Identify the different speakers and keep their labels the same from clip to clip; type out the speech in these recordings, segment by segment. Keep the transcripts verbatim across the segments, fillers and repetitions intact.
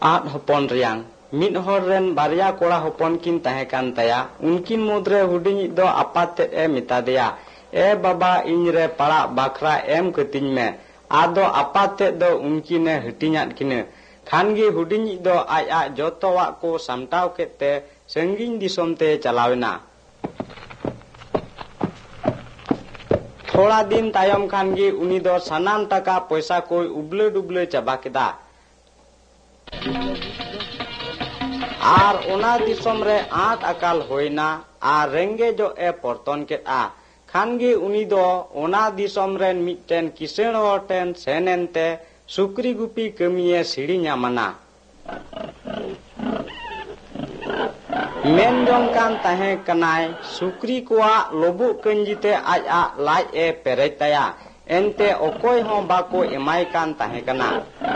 Speaker 1: ᱟᱫ ᱦᱚᱯᱚᱱ ᱨᱮᱭᱟᱝ ᱢᱤᱫ ᱦᱚᱲ ᱨᱮᱱ ᱵᱟᱨᱭᱟ ᱠᱚᱲᱟ ᱦᱚᱯᱚᱱ ᱠᱤᱱ ᱛᱟᱦᱮᱸ ᱠᱟᱱ ᱛᱟᱭᱟ. ᱩᱱᱠᱤᱱ ᱢᱩᱫᱽᱨᱮ ᱦᱩᱰᱤᱧᱤᱡ ᱫᱚ ᱟᱯᱟᱛ ᱛᱮᱫ ᱮ ᱢᱮᱛᱟᱫᱮᱭᱟ, ᱮ ᱵᱟᱵᱟ ᱤᱧ ᱨᱮ ᱯᱟᱲᱟᱜ ᱵᱟᱠᱷᱨᱟ ᱮᱢ ᱠᱟᱹᱛᱤᱧ ᱢᱮ. ᱟᱫᱚ ᱟᱯᱟᱛ ᱛᱮᱫ ᱫᱚ ᱩᱱᱠᱤᱱᱮ ᱦᱟᱹᱴᱤᱧᱟᱫ ᱠᱤᱱᱟᱹ. ᱠᱷᱟᱱ ᱜᱮ ᱦᱩᱰᱤᱧᱤᱡ ᱫᱚ ᱟᱡ ᱟᱡ ᱡᱚᱛᱚᱣᱟᱜ ᱠᱚ ᱥᱟᱢᱴᱟᱣ ᱠᱮᱫ ᱛᱮ ᱥᱟᱺᱜᱤᱧ ᱫᱤᱥᱚᱢ ᱛᱮ ᱪᱟᱞᱟᱣᱮᱱᱟ. ᱛᱷᱚᱲᱟ ᱫᱤᱱ ᱛᱟᱭᱚᱢ ᱠᱷᱟᱱ ᱜᱮ ᱩᱱᱤ ᱫᱚ ᱥᱟᱱᱟᱢ ᱴᱟᱠᱟ ᱯᱚᱭᱥᱟ ᱠᱚᱭ ᱩᱵᱞᱟᱹ ᱰᱩᱵᱞᱟᱹ ᱪᱟᱵᱟ ᱠᱮᱫᱟ. ᱟᱨ ᱚᱱᱟ ᱫᱤᱥᱚᱢ ᱨᱮ ᱟᱸᱴ ᱟᱠᱟᱞ ᱦᱩᱭᱱᱟ ᱟᱨ ᱨᱮᱸᱜᱮᱡᱚᱜ ᱮ ᱯᱚᱨᱛᱚᱱ ᱠᱮᱫᱼᱟ. ᱠᱷᱟᱱ ᱜᱮ ᱩᱱᱤ ᱫᱚ ᱚᱱᱟ ᱫᱤᱥᱚᱢ ᱨᱮᱱ ᱢᱤᱫᱴᱮᱱ ᱠᱤᱥᱟᱹᱬ ᱦᱚᱲ ᱴᱷᱮᱱ ᱥᱮᱱ ᱮᱱᱛᱮ ᱥᱩᱠᱨᱤ ᱜᱩᱯᱤ ᱠᱟᱹᱢᱤᱭᱮ ᱥᱤᱲᱤ ᱧᱟᱢᱟᱱᱟ. ᱢᱮᱱ ᱡᱚᱝ ᱠᱟᱱ ᱛᱟᱦᱮᱸ ᱠᱟᱱᱟᱭ ᱥᱩᱠᱨᱤ ᱠᱚᱣᱟᱜ ᱞᱩᱵᱩᱜ ᱠᱟᱹᱧᱡᱤᱛᱮ ᱟᱡᱼᱟᱜ ᱞᱟᱡ ᱮ ᱯᱮᱨᱮᱡ ᱛᱟᱭᱟ. ᱮᱱᱛᱮ ᱚᱠᱚᱭ ᱦᱚᱸ ᱵᱟᱠᱚ ᱮᱢᱟᱭ ᱠᱟᱱ ᱛᱟᱦᱮᱸ ᱠᱟᱱᱟ.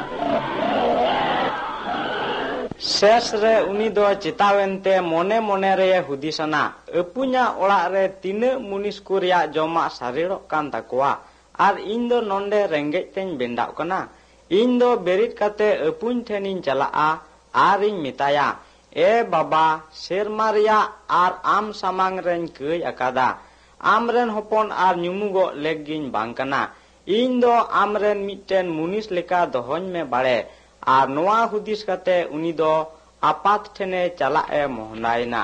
Speaker 1: ᱥᱮᱥ ᱨᱮ ᱩᱱᱤ ᱫᱚ ᱪᱮᱛᱟᱣᱮᱱᱛᱮ ᱢᱚᱱᱮ ᱢᱚᱱᱮ ᱨᱮ ᱦᱩᱫᱤᱥᱟᱱᱟ, ᱟᱹᱯᱩᱧᱟᱜ ᱚᱲᱟᱜ ᱨᱮ ᱛᱤᱱᱟᱹᱜ ᱢᱩᱱᱤᱥ ᱠᱚ ᱨᱮᱭᱟᱜ ᱡᱚᱢᱟᱜ ᱥᱟᱨᱮᱲᱚᱜ ᱠᱟᱱ ᱛᱟᱠᱚᱣᱟ ᱟᱨ ᱤᱧ ᱫᱚ ᱱᱚᱰᱮ ᱨᱮᱸᱜᱮᱡ ᱛᱮᱧ ᱵᱮᱸᱰᱟᱜ ᱠᱟᱱᱟ. ᱤᱧ ᱫᱚ ᱵᱮᱨᱮᱫ ᱠᱟᱛᱮ ᱟᱹᱯᱩᱧ ᱴᱷᱮᱱᱤᱧ ᱪᱟᱞᱟᱜᱼᱟ ᱟᱨᱤᱧ ᱢᱮᱛᱟᱭᱟ, ᱮ ᱵᱟᱵᱟ ᱥᱮᱨᱢᱟ ᱨᱮᱭᱟᱜ ᱟᱨ ᱟᱢ ᱥᱟᱢᱟᱝ ᱨᱮᱧ ᱠᱟᱹᱭ ᱟᱠᱟᱫᱟ. ᱟᱢᱨᱮᱱ ᱦᱚᱯᱚᱱ ᱟᱨ ᱧᱩᱢᱩᱜᱚᱜ ᱞᱮᱠ ᱜᱤᱧ ᱵᱟᱝ ᱠᱟᱱᱟ. ᱤᱧ ᱫᱚ ᱟᱢᱨᱮᱱ ᱢᱤᱫᱴᱮᱱ ᱢᱩᱱᱤᱥ ᱞᱮᱠᱟ ᱫᱚᱦᱚᱧ ᱢᱮ ᱵᱟᱲᱮ. ᱟᱨ ᱱᱚᱣᱟ ᱦᱩᱫᱤᱥ ᱠᱟᱛᱮ ᱩᱱᱤ ᱫᱚ ᱟᱯᱟᱛ ᱴᱷᱮᱱᱮ ᱪᱟᱞᱟᱜ ᱮ ᱢᱚᱦᱰᱟᱭᱮᱱᱟ.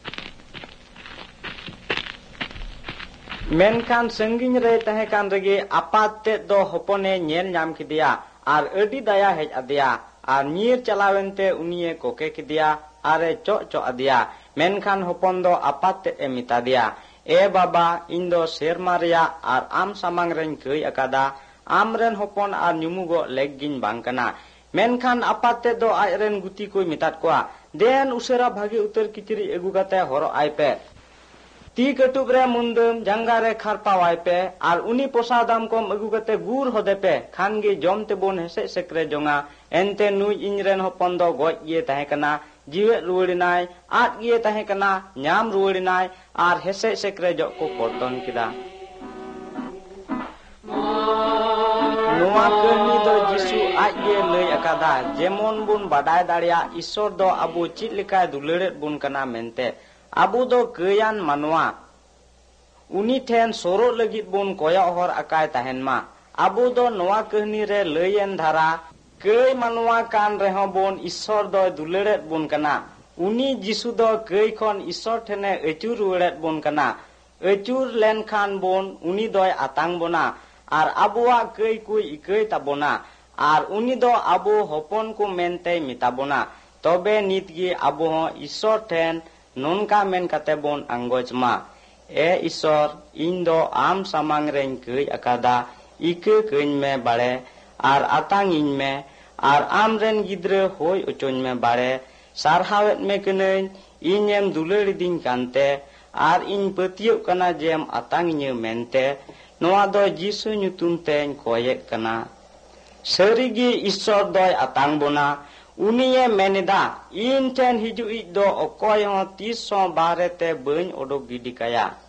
Speaker 1: ᱢᱮᱱᱠᱷᱟᱱ ᱥᱟᱺᱜᱤᱧ ᱨᱮᱭ ᱛᱟᱦᱮᱸ ᱠᱟᱱ ᱨᱮᱜᱮ ᱟᱯᱟᱛ ᱛᱮᱫ ᱫᱚ ᱦᱚᱯᱚᱱᱮ ᱧᱮᱞ ᱧᱟᱢ ᱠᱮᱫᱮᱭᱟ ᱟᱨ ᱟᱹᱰᱤ ᱫᱟᱭᱟ ᱦᱮᱡ ᱟᱫᱮᱭᱟ ᱟᱨ ᱧᱤᱨ ᱪᱟᱞᱟᱣᱮᱱᱛᱮ ᱩᱱᱤᱭᱮ ᱠᱚᱠᱮ ᱠᱮᱫᱮᱭᱟ ᱟᱨᱮ ᱪᱚᱜ ᱪᱚᱜ ᱟᱫᱮᱭᱟ. ᱢᱮᱱᱠᱷᱟᱱ ᱦᱚᱯᱚᱱ ᱫᱚ ᱟᱯᱟᱛ ᱛᱮᱫ ᱮ ᱢᱮᱛᱟ ᱫᱮᱭᱟ, ᱮ ᱵᱟᱵᱟ ᱤᱧ ᱫᱚ ᱥᱮᱨᱢᱟ ᱨᱮᱭᱟᱜ ᱟᱨ ᱟᱢ ᱥᱟᱢᱟᱝ ᱨᱮᱧ ᱠᱟᱹᱭ ᱟᱠᱟᱫᱟ. ᱟᱢᱨᱮᱱ ᱦᱚᱯᱚᱱ ᱟᱨ ᱧᱩᱢᱩᱜᱚᱜ ᱞᱮᱠ ᱜᱤᱧ ᱵᱟᱝ ᱠᱟᱱᱟ. ᱢᱮᱱᱠᱷᱟन ᱟᱯᱟᱛ ᱛᱮᱫ ᱫᱚ ᱟᱡᱨᱮᱱ ᱜᱩᱛᱤ ᱠᱚᱭ ᱢᱮᱛᱟᱫ ᱠᱚᱣᱟ, ᱫᱮᱱ ᱩᱥᱟᱹᱨᱟ ᱵᱷᱟᱜᱤ ᱩᱛᱟᱹᱨ ᱠᱤᱪᱨᱤᱡ ᱟᱹᱜᱩ ᱠᱟᱛᱮ ᱦᱚᱨᱚᱜ ᱟᱭ ᱯᱮ. ᱛᱤ ᱠᱟᱹᱴᱩᱵ ᱨᱮ ᱢᱩᱱᱫᱟᱹᱢ ᱡᱟᱸᱜᱟ ᱨᱮ ᱠᱷᱟᱨᱯᱟᱣᱟᱭ ᱯᱮ ᱟᱨ ᱩᱱᱤ ᱯᱚᱥᱟ ᱫᱟᱢ ᱠᱚᱢ ᱟᱹᱜᱩ ᱠᱟᱛᱮ ᱜᱩᱨ ᱦᱚᱫᱮ ᱯᱮ. ᱠᱷᱟᱱ ᱜᱮ ᱡᱚᱢ ᱛᱮᱵᱚᱱ ᱦᱮᱥᱮᱡ ᱥᱮᱠᱨᱮ ᱡᱚᱝᱟ. ᱮᱱᱛᱮ ᱱᱩᱭ ᱤᱧᱨᱮᱱ ᱦᱚᱯᱚᱱ ᱫᱚ ᱜᱚᱡ ᱜᱮ ᱛᱟᱦᱮᱸ ᱠᱟᱱᱟ, ᱡᱤᱣᱮᱫ ᱨᱩᱣᱟᱹᱲᱮᱱᱟᱭ, ᱟᱫ ᱜᱮ ᱛᱟᱦᱮᱸ ᱠᱟᱱᱟ, ᱧᱟᱢ ᱨᱩᱣᱟᱹᱲᱮᱱᱟᱭ ᱟᱨ ᱦᱮᱥᱮᱡ ᱥᱮᱠᱨᱮ ᱡᱚᱜ ᱠᱚ ᱯᱚᱨᱛᱚᱱ ᱠᱮᱫᱟ. ᱱᱚᱣᱟ ᱠᱟᱹᱦᱱᱤ ᱫᱚ ᱡᱤᱥᱩ ᱟᱡ ᱜᱮ ᱞᱟᱹᱭ ᱟᱠᱟᱫᱟ, ᱡᱮᱢᱚᱱ ᱵᱚᱱ ᱵᱟᱰᱟᱭ ᱫᱟᱲᱮᱭᱟᱜ ᱤᱥᱥᱚᱨ ᱫᱚ ᱟᱵᱚ ᱪᱮᱫ ᱞᱮᱠᱟᱭ ᱫᱩᱞᱟᱹᱲᱮᱫ ᱵᱚᱱ ᱠᱟᱱᱟ ᱢᱮᱱᱛᱮ. ᱟᱵᱚ ᱫᱚ ᱠᱟᱹᱭᱟᱱ ᱢᱟᱱᱣᱟ. ᱩᱱᱤ ᱴᱷᱮᱱ ᱥᱚᱨᱚᱜ ᱞᱟᱹᱜᱤᱫ ᱵᱚᱱ ᱠᱚᱭᱚᱜ ᱦᱚᱨ ᱟᱠᱟᱭ ᱛᱟᱦᱮᱱ ᱢᱟ. ᱟᱵᱚ ᱫᱚ ᱱᱚᱣᱟ ᱠᱟᱹᱦᱱᱤ ᱨᱮ ᱞᱟᱹᱭᱮᱱ ধারা ᱠᱟᱹᱭ ᱢᱟᱱᱣᱟ ᱠᱟᱱ ᱨᱮᱦᱚᱸ ᱵᱚᱱ ᱤᱥᱥᱚᱨ ᱫᱚᱭ ᱫᱩᱞᱟᱹᱲᱮᱫ ᱵᱚᱱ ᱠᱟᱱᱟ. ᱩᱱᱤ ᱡᱤᱥᱩ ᱫᱚ ᱠᱟᱹᱭ ᱠᱷᱚᱱ ᱤᱥᱥᱚᱨ ᱴᱷᱮᱱᱮ ᱟᱹᱪᱩᱨ ᱨᱩᱣᱟᱹᱲᱮᱫ ᱵᱚᱱ ᱠᱟᱱᱟ. ᱟᱹᱪᱩᱨ ᱞᱮᱱᱠᱷᱟᱱ ᱵᱚᱱ ᱩᱱᱤ ᱫᱚᱭ ᱟᱛᱟᱝ ᱵᱚᱱᱟ ᱟᱨ ᱟᱵᱚᱣᱟᱜ ᱠᱟᱹᱭ ᱠᱚᱭ ᱤᱠᱟᱹᱭ ᱛᱟᱵᱚᱱᱟ ᱟᱨ ᱩᱱᱤ ᱫᱚ ᱟᱵᱚ ᱦᱚᱯᱚᱱ ko ᱢᱮᱱᱛᱮᱭ ᱢᱮᱛᱟᱵᱚᱱᱟ. ᱛᱚᱵᱮ ᱱᱤᱛᱜᱮ ᱟᱵᱚ ᱦᱚᱸ ᱤᱥᱥᱚᱨ ᱴᱷᱮᱱ ᱱᱚᱝᱠᱟ ᱢᱮᱱ ᱠᱟᱛᱮ ᱵᱚᱱ ᱟᱸᱜᱚᱪ ᱢᱟ, ᱮ ᱤᱥᱥᱚᱨ ᱤᱧ ᱫᱚ ᱟᱢ ᱥᱟᱢᱟᱝ ᱨᱮᱧ ᱠᱟᱹᱭ ᱟᱠᱟᱫᱟ, ᱤᱠᱟᱹ ᱠᱟᱹᱧ ᱢᱮ ᱵᱟᱲᱮ ᱟᱨ ᱟᱛᱟᱝᱤᱧ ᱢᱮ ᱟᱨ ᱟᱢᱨᱮᱱ ᱜᱤᱫᱽᱨᱟᱹ ᱦᱩᱭ ᱚᱪᱚᱧ ᱢᱮ ᱵᱟᱲᱮ. ᱥᱟᱨᱦᱟᱣᱮᱫ ᱢᱮ ᱠᱟᱹᱱᱟᱹᱧ ᱤᱧᱮᱢ ᱫᱩᱞᱟᱹᱲᱤᱫᱤᱧ ᱠᱟᱱᱛᱮ ᱟᱨ ᱤᱧ ᱯᱟᱹᱛᱭᱟᱹᱜ ᱠᱟᱱᱟ ᱡᱮᱢ ᱟᱛᱟᱝᱤᱧᱟᱹ ᱢᱮᱱᱛᱮ. ᱱᱚᱣᱟ ᱫᱚ ᱡᱤᱥᱩ ᱧᱩᱛᱩᱢ ᱛᱮᱧ ᱠᱚᱭᱮᱫ ᱠᱟᱱᱟ. ᱥᱟᱹᱨᱤᱜᱮ ᱤᱥᱥᱚᱨ ᱫᱚᱭ ᱟᱛᱟᱝ ᱵᱚᱱᱟ. ᱩᱱᱤᱭᱮ ᱢᱮᱱᱮᱫᱟ, ᱤᱧ ᱴᱷᱮᱱ ᱦᱤᱡᱩᱜᱤᱡ ᱫᱚ ᱚᱠᱚᱭ ᱦᱚᱸ ᱛᱤᱥ ᱦᱚᱸ ᱵᱟᱦᱨᱮ ᱛᱮ ᱵᱟᱹᱧ ᱚᱰᱚᱠ ᱜᱤᱰᱤ ᱠᱟᱭᱟ.